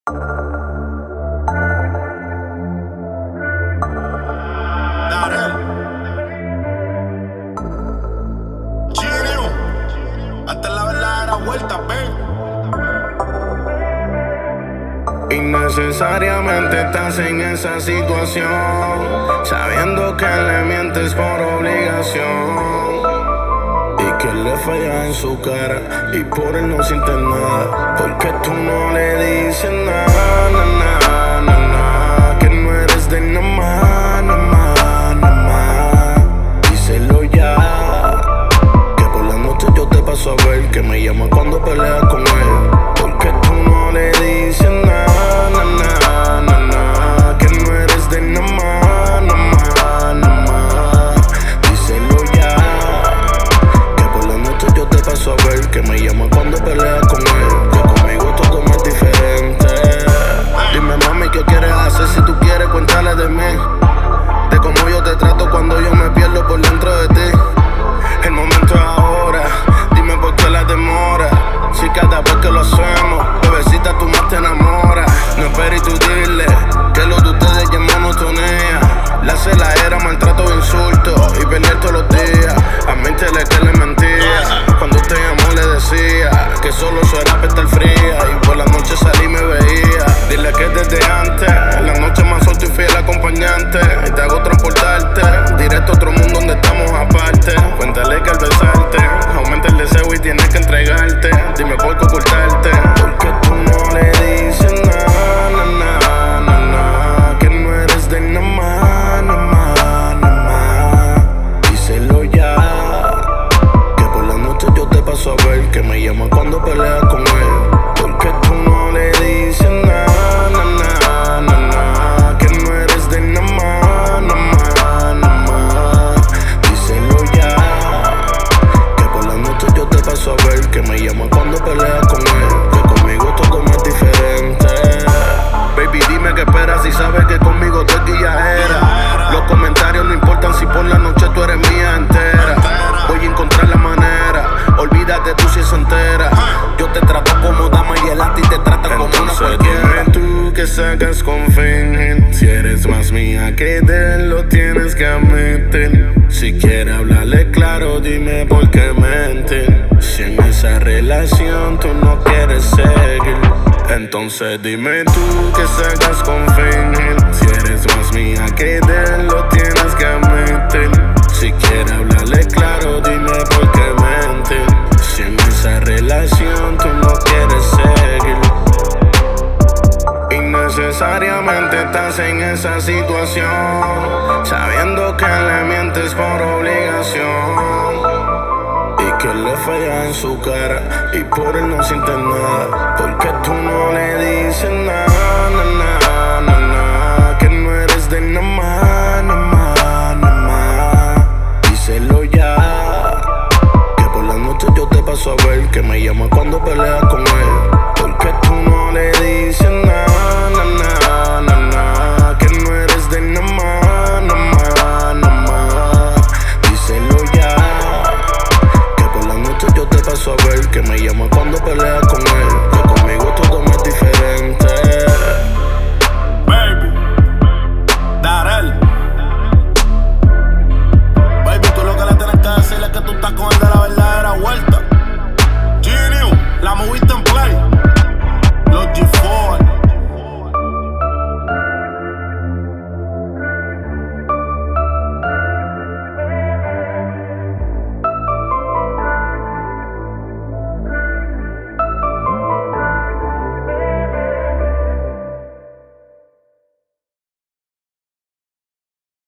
Darel, Genius, hasta la verdadera vuelta, ven. Innecesariamente estás en esa situación, sabiendo que le mientes por obligación y que le falla en su cara y por él no sientes nada, porque tú no le dices nada, nada, nada, que no eres de nada más, nada más, nada más. Díselo ya, que por la noche yo te paso a ver, que me llama cuando peleas con él, porque tú no le dices nada. Que me llama cuando pelea con él, que conmigo todo es diferente. Dime mami, ¿qué quieres hacer? Si tú quieres, cuéntale de mí, de cómo yo te trato cuando yo me pierdo por dentro de ti. El momento es ahora, dime por qué la demora. Si cada vez que lo hacemos, bebecita, tú más te enamoras. No esperes tú dile que lo de ustedes ya es monotonía. La cela era maltrato e insulto y pelear todos los días. A mentirle que le mentía. Cuando te llamó le decía que solo eso era para estar fría. Y por la noche salí y me veía. Dile que desde antes, en la noche más suelto y fiel acompañante. Y te hago transportarte directo a otro mundo donde estamos aparte. Cuéntale que al besarte aumenta el deseo y tienes que entregarte. Dime por qué ocultarte, porque tú no le dices nada, nada, nada, que no eres de nada más, nada más, nada más. Díselo ya, que por la noche yo te paso a ver, que me llama cuando peleas con él, porque tú no le dices nada, nada, nada, que no eres de nada más, nada más, nada más. Díselo ya, que por la noche yo te paso a ver, que me llama cuando peleas con él, que conmigo todo es diferente. Baby, dime qué esperas si sabes que conmigo tú es guillajera. Los comentarios no importan si por la noche tú eres mía entera. Voy a encontrar la manera, olvídate tú si es entera. Yo te trato como dama y él a ti te trata como una cualquiera. Dime tú que sacas con fingir, si eres más mía que de él lo tienes que admitir. Si quieres hablarle claro, dime por qué mentir. Si en esa relación tú no quieres seguir, entonces dime tú que sacas con fingir. Si eres más mía que de él lo tienes que admitir. Si quieres hablarle claro, dime por qué mentir. Si en esa relación tú no quieres seguir. Innecesariamente estás en esa situación, sabiendo que le mientes por obligación y que le falla en su cara y por él no sientes nada, porque tú no le dices nada.